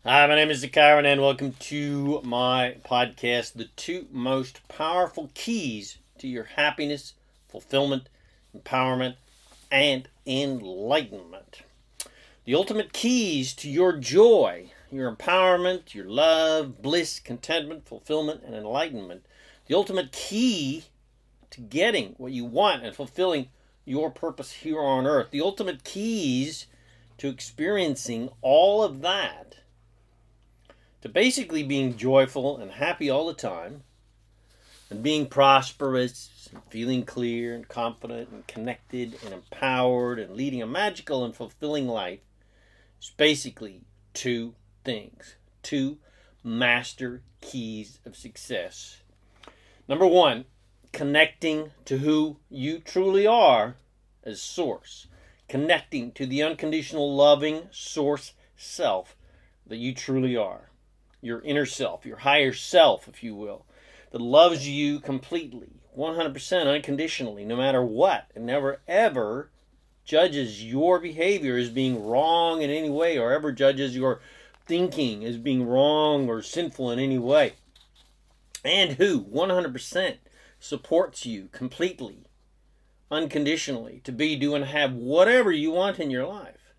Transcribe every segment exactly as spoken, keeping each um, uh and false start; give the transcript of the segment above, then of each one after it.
Hi, my name is Zakaran, and welcome to my podcast, The Two Most Powerful Keys to Your Happiness, Fulfillment, Empowerment, and Enlightenment. The ultimate keys to your joy, your empowerment, your love, bliss, contentment, fulfillment, and enlightenment. The ultimate key to getting what you want and fulfilling your purpose here on earth. The ultimate keys to experiencing all of that. To basically being joyful and happy all the time, and being prosperous, and feeling clear and confident and connected and empowered and leading a magical and fulfilling life is basically two things. Two master keys of success. Number one, connecting to who you truly are as source. Connecting to the unconditional loving source self that you truly are. Your inner self, your higher self, if you will, that loves you completely, one hundred percent unconditionally, no matter what, and never ever judges your behavior as being wrong in any way, or ever judges your thinking as being wrong or sinful in any way. And who, one hundred percent, supports you completely, unconditionally, to be, do, and have whatever you want in your life.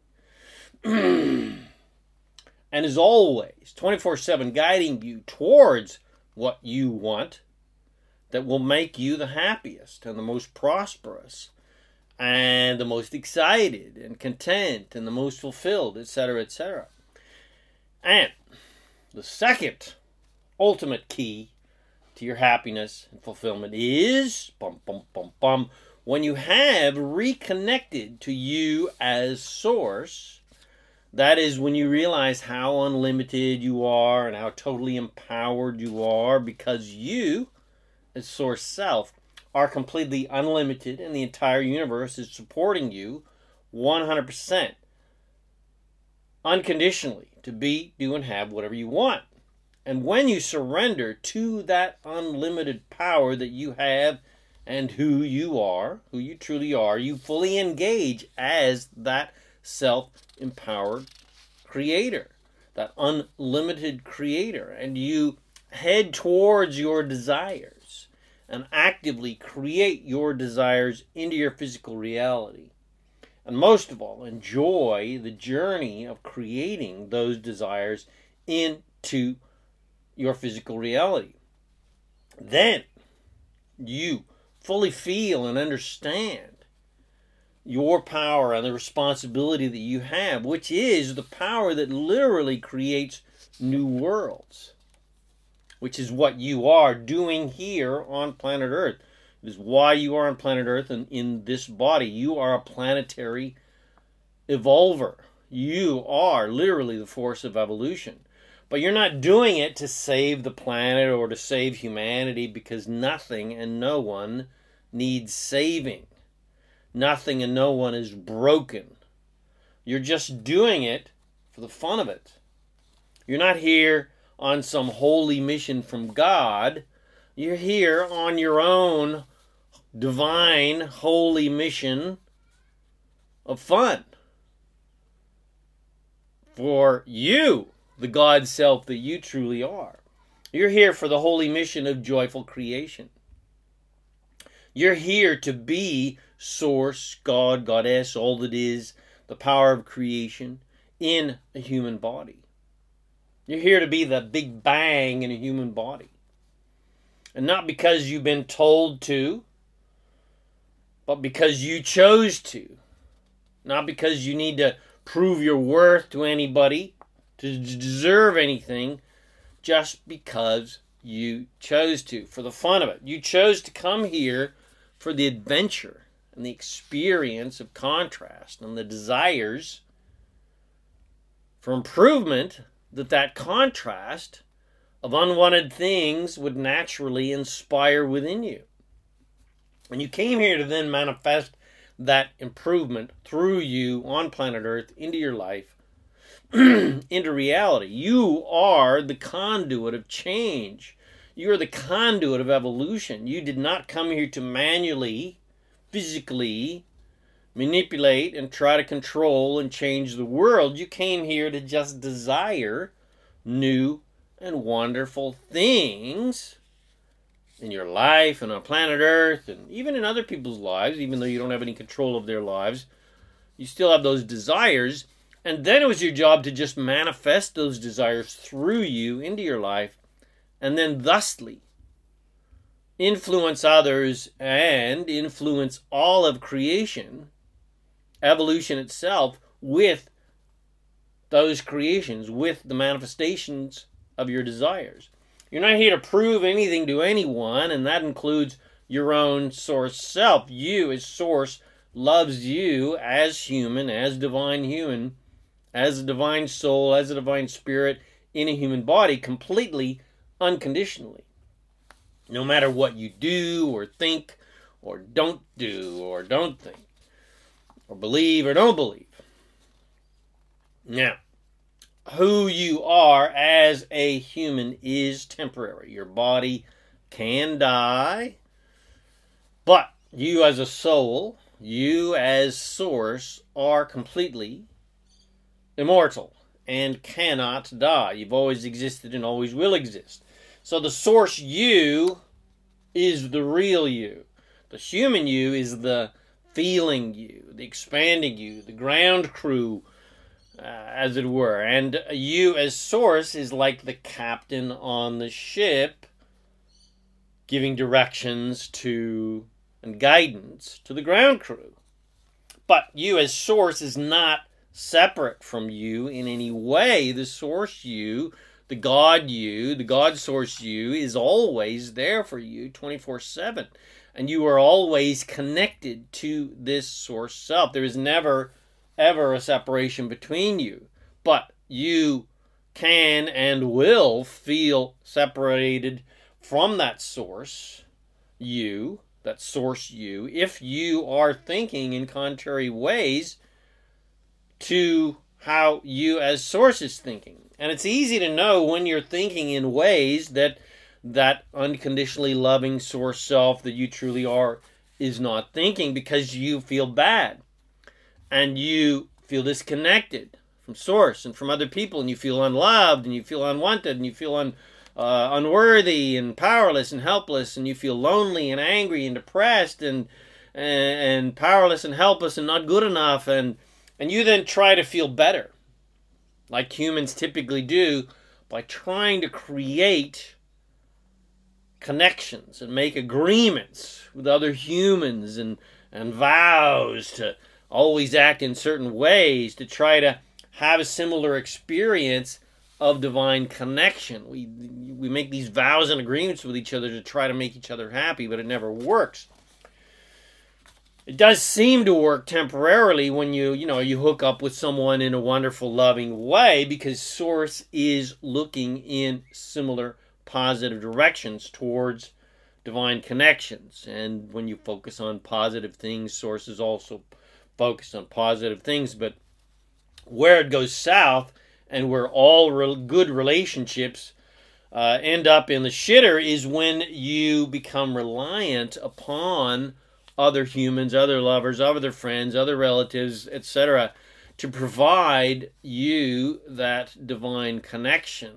And is always twenty-four seven guiding you towards what you want that will make you the happiest and the most prosperous and the most excited and content and the most fulfilled, et cetera, et cetera. And the second ultimate key to your happiness and fulfillment is, bum, bum, bum, bum, when you have reconnected to you as source. That is when you realize how unlimited you are and how totally empowered you are, because you, as source self, are completely unlimited and the entire universe is supporting you one hundred percent unconditionally to be, do, and have whatever you want. And when you surrender to that unlimited power that you have and who you are, who you truly are, you fully engage as that self-empowered creator, that unlimited creator, and you head towards your desires and actively create your desires into your physical reality. And most of all, enjoy the journey of creating those desires into your physical reality. Then you fully feel and understand your power and the responsibility that you have, which is the power that literally creates new worlds, which is what you are doing here on planet Earth. It is why you are on planet Earth and in this body. You are a planetary evolver. You are literally the force of evolution. But you're not doing it to save the planet or to save humanity, because nothing and no one needs saving. Nothing and no one is broken. You're just doing it for the fun of it. You're not here on some holy mission from God. You're here on your own divine, holy mission of fun. For you, the God self that you truly are. You're here for the holy mission of joyful creation. You're here to be source, God, goddess, all that is, the power of creation in a human body. You're here to be the big bang in a human body. And not because you've been told to, but because you chose to. Not because you need to prove your worth to anybody, to deserve anything, just because you chose to, for the fun of it. You chose to come here for the adventure and the experience of contrast and the desires for improvement that that contrast of unwanted things would naturally inspire within you. And you came here to then manifest that improvement through you on planet Earth into your life, into reality. You are the conduit of change. You are the conduit of evolution. You did not come here to manually, physically manipulate and try to control and change the world. You came here to just desire new and wonderful things in your life and on planet Earth and even in other people's lives, even though you don't have any control of their lives. You still have those desires, and then it was your job to just manifest those desires through you into your life, and then thusly influence others and influence all of creation, evolution itself, with those creations, with the manifestations of your desires. You're not here to prove anything to anyone, and that includes your own source self. You as source loves you as human, as divine human, as a divine soul, as a divine spirit in a human body, completely unconditionally. No matter what you do or think or don't do or don't think or believe or don't believe. Now, who you are as a human is temporary. Your body can die, but you as a soul, you as source, are completely immortal and cannot die. You've always existed and always will exist. So the source you is the real you. The human you is the feeling you, the expanding you, the ground crew, uh, as it were. And you as source is like the captain on the ship, giving directions to and guidance to the ground crew. But you as source is not separate from you in any way. The source you, the God you, the God source you is always there for you twenty-four seven. And you are always connected to this source self. There is never, ever a separation between you. But you can and will feel separated from that source, you, that source you, if you are thinking in contrary ways to how you as source is thinking. And it's easy to know when you're thinking in ways that that unconditionally loving source self that you truly are is not thinking, because you feel bad and you feel disconnected from source and from other people, and you feel unloved and you feel unwanted and you feel un, uh, unworthy and powerless and helpless, and you feel lonely and angry and depressed and, and and powerless and helpless and not good enough, and and you then try to feel better, like humans typically do, by trying to create connections and make agreements with other humans and, and vows to always act in certain ways to try to have a similar experience of divine connection. We, we make these vows and agreements with each other to try to make each other happy, but it never works. It does seem to work temporarily when you, you know, you hook up with someone in a wonderful, loving way, because Source is looking in similar positive directions towards divine connections. And when you focus on positive things, Source is also focused on positive things. But where it goes south, and where all re- good relationships uh, end up in the shitter, is when you become reliant upon other humans, other lovers, other friends, other relatives, et cetera, to provide you that divine connection,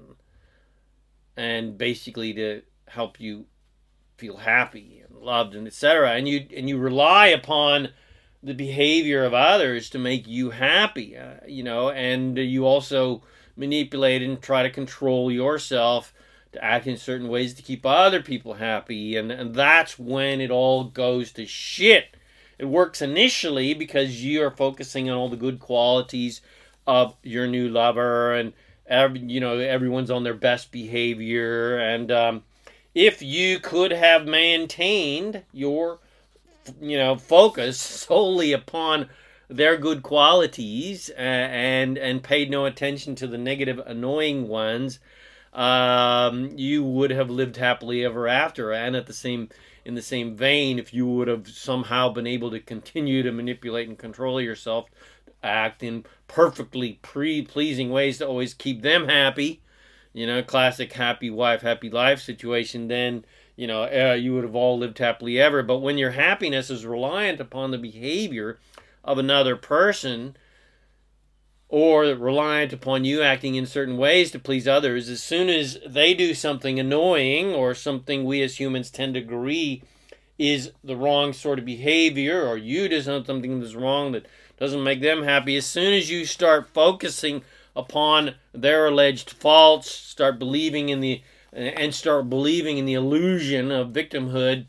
and basically to help you feel happy and loved, and et cetera. And you and you rely upon the behavior of others to make you happy, uh, you know, and you also manipulate and try to control yourself to act in certain ways to keep other people happy, and, and that's when it all goes to shit. It works initially because you are focusing on all the good qualities of your new lover, and every, you know, everyone's on their best behavior, and um, if you could have maintained your, you know, focus solely upon their good qualities uh, and and paid no attention to the negative, annoying ones, Um, you would have lived happily ever after. And at the same, in the same vein, if you would have somehow been able to continue to manipulate and control yourself, act in perfectly pre-pleasing ways to always keep them happy, you know, classic happy wife, happy life situation, then, you know, uh, you would have all lived happily ever. But when your happiness is reliant upon the behavior of another person, or reliant upon you acting in certain ways to please others, as soon as they do something annoying or something we as humans tend to agree is the wrong sort of behavior, or you do something that's wrong that doesn't make them happy, as soon as you start focusing upon their alleged faults, start believing in the and start believing in the illusion of victimhood,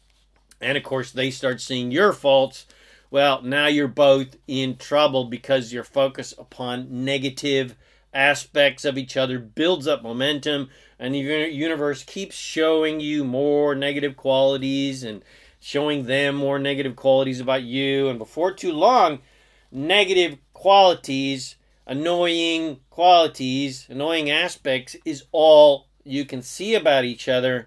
and of course they start seeing your faults, well, now you're both in trouble, because your focus upon negative aspects of each other builds up momentum, and the universe keeps showing you more negative qualities and showing them more negative qualities about you. And before too long, negative qualities, annoying qualities, annoying aspects is all you can see about each other.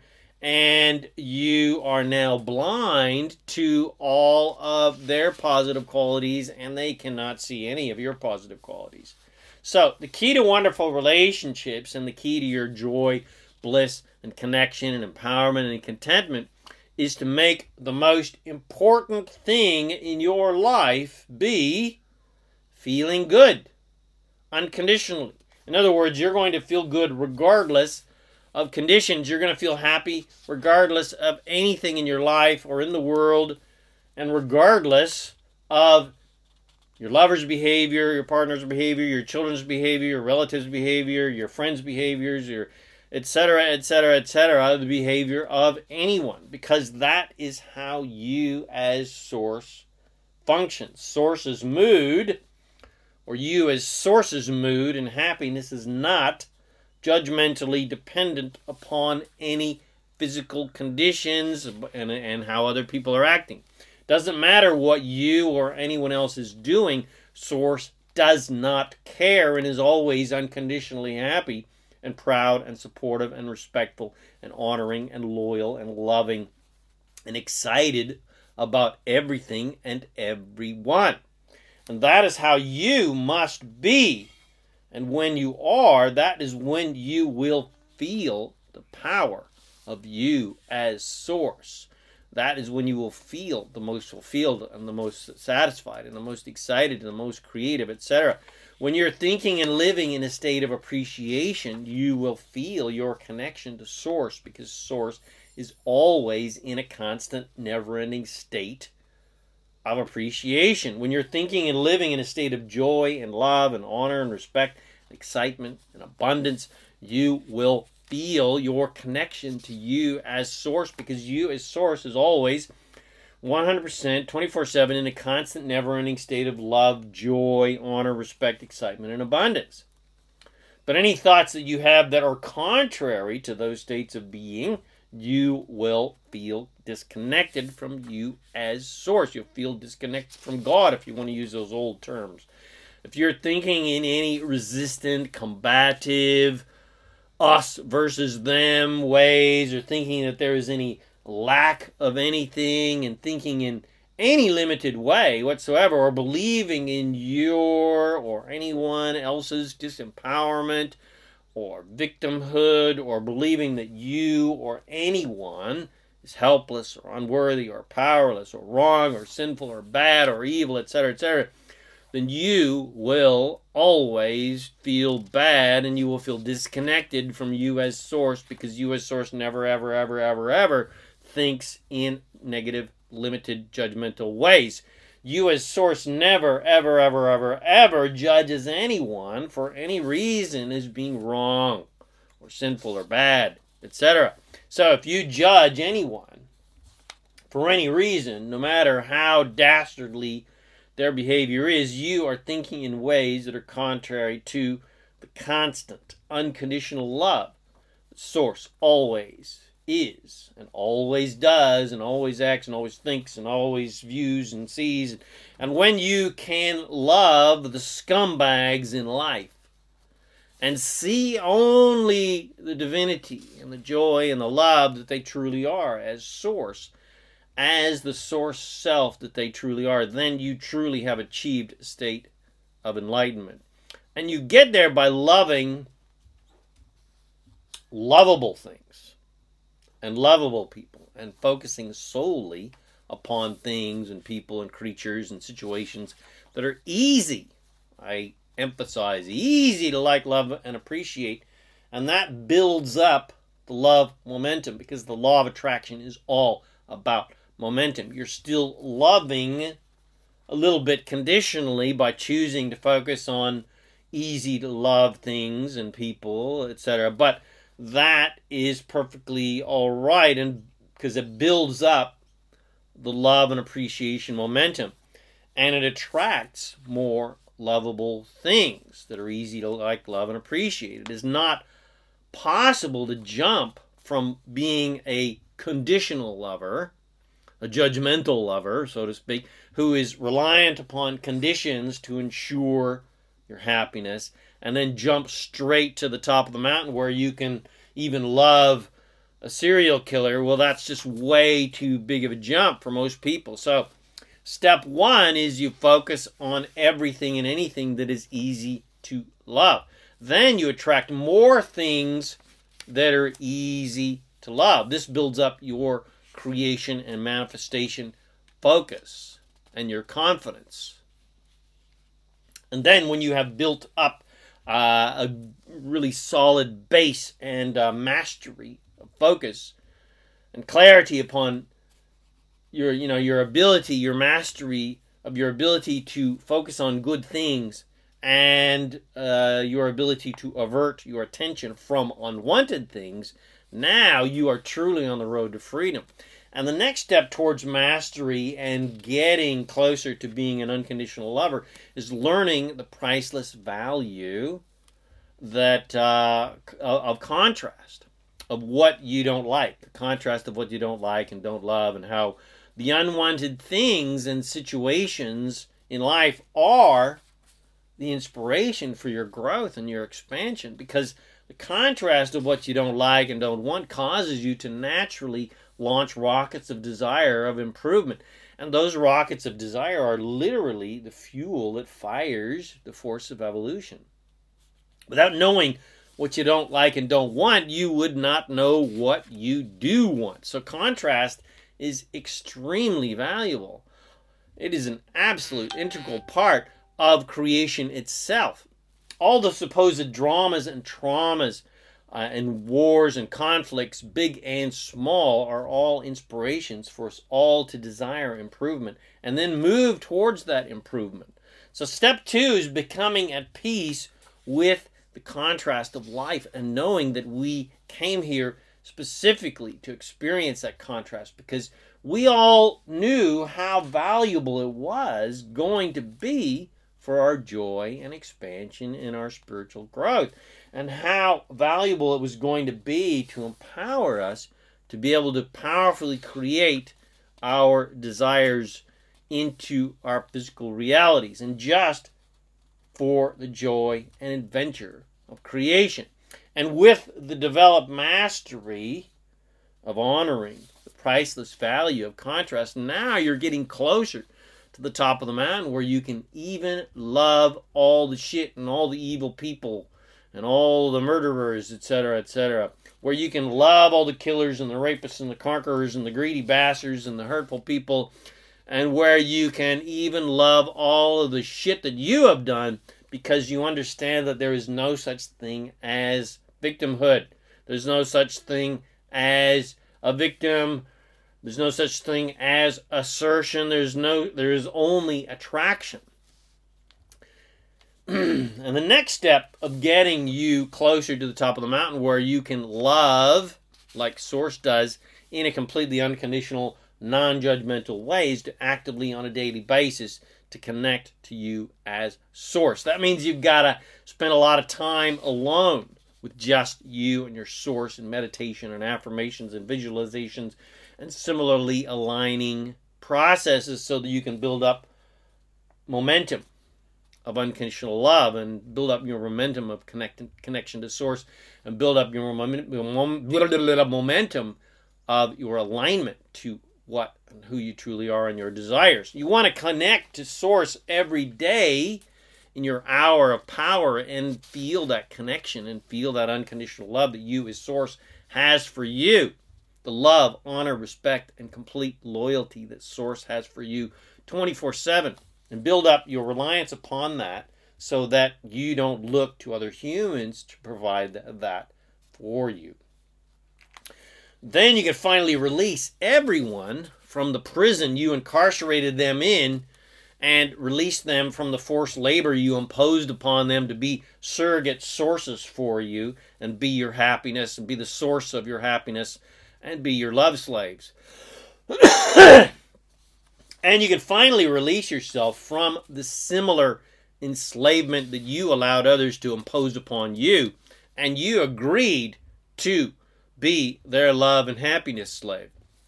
And you are now blind to all of their positive qualities, and they cannot see any of your positive qualities. So, the key to wonderful relationships and the key to your joy, bliss, and connection, and empowerment, and contentment is to make the most important thing in your life be feeling good, unconditionally. In other words, you're going to feel good regardless of conditions. You're going to feel happy regardless of anything in your life or in the world, and regardless of your lover's behavior, your partner's behavior, your children's behavior, your relatives' behavior, your friends' behaviors, your et cetera, et cetera, et cetera, the behavior of anyone, because that is how you as Source functions. Source's mood, or you as Source's mood and happiness, is not judgmentally dependent upon any physical conditions and, and how other people are acting. Doesn't matter what you or anyone else is doing, Source does not care and is always unconditionally happy and proud and supportive and respectful and honoring and loyal and loving and excited about everything and everyone. And that is how you must be. And when you are, that is when you will feel the power of you as Source. That is when you will feel the most fulfilled and the most satisfied and the most excited and the most creative, et cetera. When you're thinking and living in a state of appreciation, you will feel your connection to Source, because Source is always in a constant, never-ending state of appreciation. When you're thinking and living in a state of joy and love and honor and respect, and excitement and abundance, you will feel your connection to you as Source, because you as Source is always one hundred percent, twenty-four seven in a constant, never-ending state of love, joy, honor, respect, excitement, and abundance. But any thoughts that you have that are contrary to those states of being, you will feel disconnected from you as Source. You'll feel disconnected from God, if you want to use those old terms. If you're thinking in any resistant, combative, us versus them ways, or thinking that there is any lack of anything, and thinking in any limited way whatsoever, or believing in your or anyone else's disempowerment or victimhood, or believing that you or anyone is helpless or unworthy or powerless or wrong or sinful or bad or evil, et cetera, et cetera, then you will always feel bad, and you will feel disconnected from you as Source, because you as Source never, ever, ever, ever, ever thinks in negative, limited, judgmental ways. You as Source never, ever, ever, ever, ever judges anyone for any reason as being wrong or sinful or bad, et cetera. So if you judge anyone for any reason, no matter how dastardly their behavior is, you are thinking in ways that are contrary to the constant, unconditional love that Source always is, and always does, and always acts, and always thinks, and always views and sees. And when you can love the scumbags in life and see only the divinity and the joy and the love that they truly are as Source, as the Source self that they truly are, then you truly have achieved a state of enlightenment. And you get there by loving lovable things and lovable people, and focusing solely upon things and people and creatures and situations that are easy. I emphasize, easy to like, love, and appreciate. And that builds up the love momentum, because the law of attraction is all about momentum. You're still loving a little bit conditionally by choosing to focus on easy to love things and people, et cetera. But that is perfectly all right, and because it builds up the love and appreciation momentum, and it attracts more lovable things that are easy to like, love, and appreciate. It is not possible to jump from being a conditional lover, a judgmental lover, so to speak, who is reliant upon conditions to ensure your happiness, and then jump straight to the top of the mountain where you can even love a serial killer. Well, that's just way too big of a jump for most people. So step one is you focus on everything and anything that is easy to love. Then you attract more things that are easy to love. This builds up your creation and manifestation focus and your confidence. And then when you have built up uh, a really solid base and uh, mastery of focus and clarity upon your, you know, your ability, your mastery of your ability to focus on good things, and uh, your ability to avert your attention from unwanted things, now you are truly on the road to freedom. And the next step towards mastery and getting closer to being an unconditional lover is learning the priceless value that uh, of contrast, of what you don't like, the contrast of what you don't like and don't love, and how the unwanted things and situations in life are the inspiration for your growth and your expansion, because the contrast of what you don't like and don't want causes you to naturally launch rockets of desire, of improvement. And those rockets of desire are literally the fuel that fires the force of evolution. Without knowing what you don't like and don't want, you would not know what you do want. So contrast is extremely valuable. It is an absolute integral part of creation itself. All the supposed dramas and traumas uh, and wars and conflicts, big and small, are all inspirations for us all to desire improvement and then move towards that improvement. So step two is becoming at peace with the contrast of life and knowing that we came here specifically to experience that contrast, because we all knew how valuable it was going to be for our joy and expansion in our spiritual growth, and how valuable it was going to be to empower us to be able to powerfully create our desires into our physical realities, and just for the joy and adventure of creation. And with the developed mastery of honoring the priceless value of contrast, now you're getting closer to the top of the mountain where you can even love all the shit and all the evil people and all the murderers, et cetera, et cetera. Where you can love all the killers and the rapists and the conquerors and the greedy bastards and the hurtful people, and where you can even love all of the shit that you have done, because you understand that there is no such thing as victimhood. There's no such thing as a victim. There's no such thing as assertion. There's no, there is only attraction. And the next step of getting you closer to the top of the mountain where you can love like Source does in a completely unconditional, non-judgmental way is to actively on a daily basis to connect to you as Source. That means you've got to spend a lot of time alone with just you and your Source in meditation and affirmations and visualizations, and similarly aligning processes so that you can build up momentum of unconditional love and build up your momentum of connect, connection to Source, and build up your momentum of your alignment to what and who you truly are and your desires. You want to connect to Source every day in your hour of power and feel that connection and feel that unconditional love that you as Source has for you. The love, honor, respect, and complete loyalty that Source has for you twenty-four seven. And build up your reliance upon that so that you don't look to other humans to provide that for you. Then you can finally release everyone from the prison you incarcerated them in and release them from the forced labor you imposed upon them to be surrogate sources for you and be your happiness and be the source of your happiness and be your love slaves. And you can finally release yourself from the similar enslavement that you allowed others to impose upon you, and you agreed to be their love and happiness slave.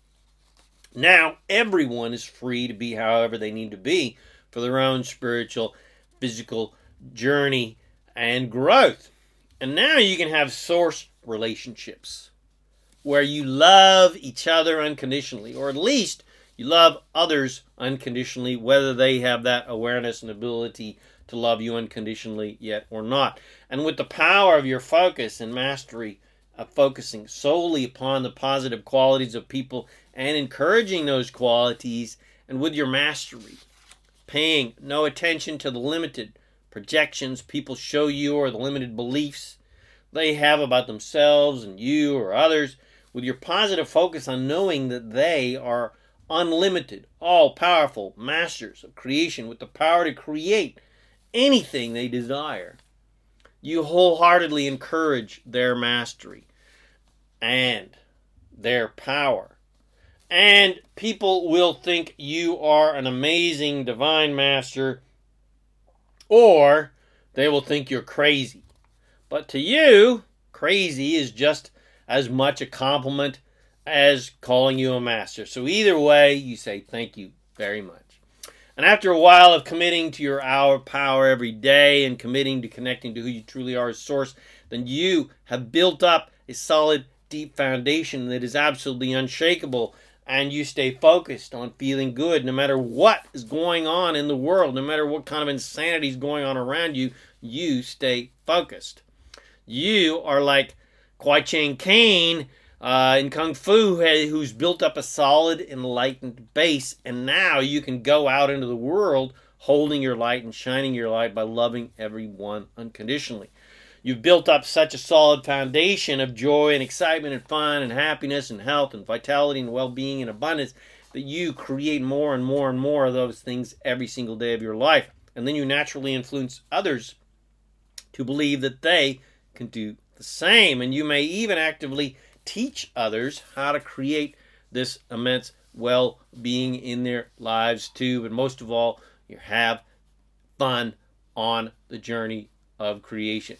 Now, everyone is free to be however they need to be for their own spiritual, physical journey and growth. And now you can have source relationships where you love each other unconditionally, or at least you love others unconditionally, whether they have that awareness and ability to love you unconditionally yet or not. And with the power of your focus and mastery of focusing solely upon the positive qualities of people and encouraging those qualities, and with your mastery, paying no attention to the limited projections people show you or the limited beliefs they have about themselves and you or others, with your positive focus on knowing that they are unlimited, all-powerful masters of creation with the power to create anything they desire, you wholeheartedly encourage their mastery and their power. And people will think you are an amazing divine master, or they will think you're crazy. But to you, crazy is just as much a compliment as calling you a master. So either way, you say thank you very much. And after a while of committing to your hour power every day and committing to connecting to who you truly are as source, then you have built up a solid, deep foundation that is absolutely unshakable, and you stay focused on feeling good no matter what is going on in the world, no matter what kind of insanity is going on around you, you stay focused. You are like Kwai Chang Caine uh, in Kung Fu, who's built up a solid, enlightened base, and now you can go out into the world holding your light and shining your light by loving everyone unconditionally. You've built up such a solid foundation of joy and excitement and fun and happiness and health and vitality and well-being and abundance that you create more and more and more of those things every single day of your life. And then you naturally influence others to believe that they can do the same. And you may even actively teach others how to create this immense well-being in their lives too. But most of all, you have fun on the journey of creation.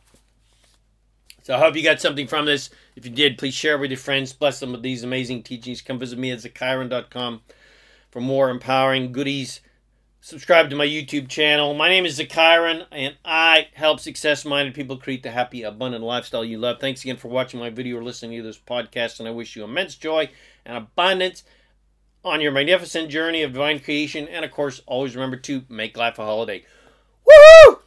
So I hope you got something from this. If you did, please share it with your friends. Bless them with these amazing teachings. Come visit me at Zakairan dot com for more empowering goodies. Subscribe to my YouTube channel. My name is Zakairan, and I help success-minded people create the happy, abundant lifestyle you love. Thanks again for watching my video or listening to this podcast, and I wish you immense joy and abundance on your magnificent journey of divine creation. And, of course, always remember to make life a holiday. Woohoo!